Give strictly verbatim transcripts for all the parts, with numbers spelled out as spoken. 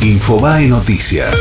Infobae Noticias.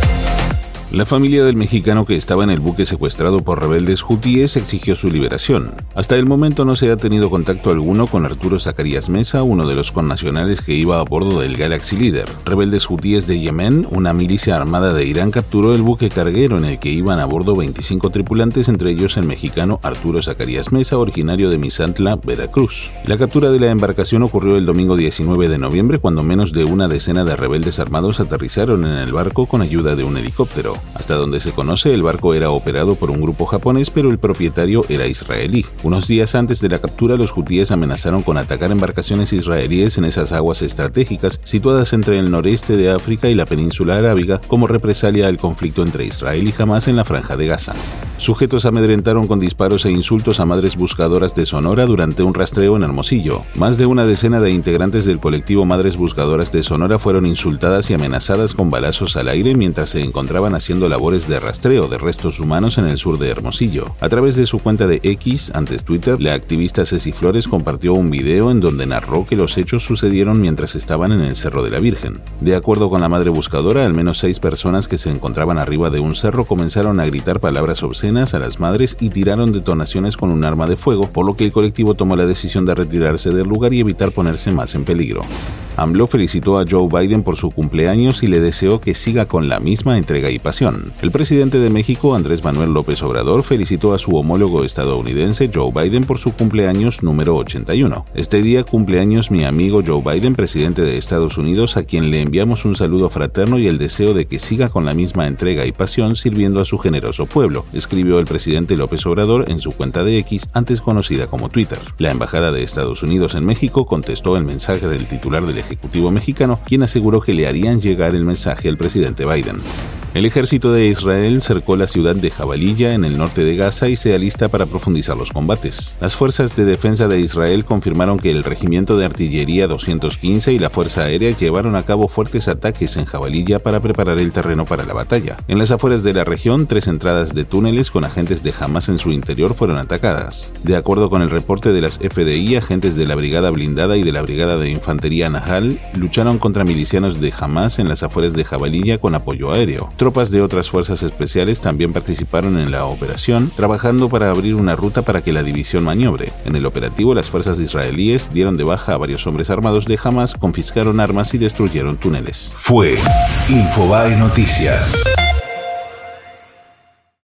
La familia del mexicano que estaba en el buque secuestrado por rebeldes hutíes exigió su liberación. Hasta el momento no se ha tenido contacto alguno con Arturo Zacarías Mesa, uno de los connacionales que iba a bordo del Galaxy Leader. Rebeldes hutíes de Yemen, una milicia armada de Irán, capturó el buque carguero en el que iban a bordo veinticinco tripulantes, entre ellos el mexicano Arturo Zacarías Mesa, originario de Misantla, Veracruz. La captura de la embarcación ocurrió el domingo diecinueve de noviembre, cuando menos de una decena de rebeldes armados aterrizaron en el barco con ayuda de un helicóptero. Hasta donde se conoce, el barco era operado por un grupo japonés, pero el propietario era israelí. Unos días antes de la captura, los hutíes amenazaron con atacar embarcaciones israelíes en esas aguas estratégicas situadas entre el noreste de África y la península arábiga como represalia al conflicto entre Israel y Hamás en la Franja de Gaza. Sujetos amedrentaron con disparos e insultos a madres buscadoras de Sonora durante un rastreo en Hermosillo. Más de una decena de integrantes del colectivo Madres Buscadoras de Sonora fueron insultadas y amenazadas con balazos al aire mientras se encontraban haciendo labores de rastreo de restos humanos en el sur de Hermosillo. A través de su cuenta de X, antes Twitter, la activista Ceci Flores compartió un video en donde narró que los hechos sucedieron mientras estaban en el Cerro de la Virgen. De acuerdo con la madre buscadora, al menos seis personas que se encontraban arriba de un cerro comenzaron a gritar palabras obscenas a las madres y tiraron detonaciones con un arma de fuego, por lo que el colectivo tomó la decisión de retirarse del lugar y evitar ponerse más en peligro. AMLO felicitó a Joe Biden por su cumpleaños y le deseó que siga con la misma entrega y pasión. El presidente de México, Andrés Manuel López Obrador, felicitó a su homólogo estadounidense Joe Biden por su cumpleaños número ochenta y uno. Este día cumpleaños mi amigo Joe Biden, presidente de Estados Unidos, a quien le enviamos un saludo fraterno y el deseo de que siga con la misma entrega y pasión sirviendo a su generoso pueblo, escribió el presidente López Obrador en su cuenta de X, antes conocida como Twitter. La embajada de Estados Unidos en México contestó el mensaje del titular del Ejecutivo mexicano, quien aseguró que le harían llegar el mensaje al presidente Biden. El ejército de Israel cercó la ciudad de Jabalilla en el norte de Gaza y se alista para profundizar los combates. Las fuerzas de defensa de Israel confirmaron que el regimiento de artillería doscientos quince y la fuerza aérea llevaron a cabo fuertes ataques en Jabalilla para preparar el terreno para la batalla. En las afueras de la región, tres entradas de túneles con agentes de Hamás en su interior fueron atacadas. De acuerdo con el reporte de las F D I, agentes de la Brigada Blindada y de la Brigada de Infantería Nahal lucharon contra milicianos de Hamás en las afueras de Jabalilla con apoyo aéreo. Tropas de otras fuerzas especiales también participaron en la operación, trabajando para abrir una ruta para que la división maniobre. En el operativo, las fuerzas israelíes dieron de baja a varios hombres armados de Hamás, confiscaron armas y destruyeron túneles. Fue Infobae Noticias.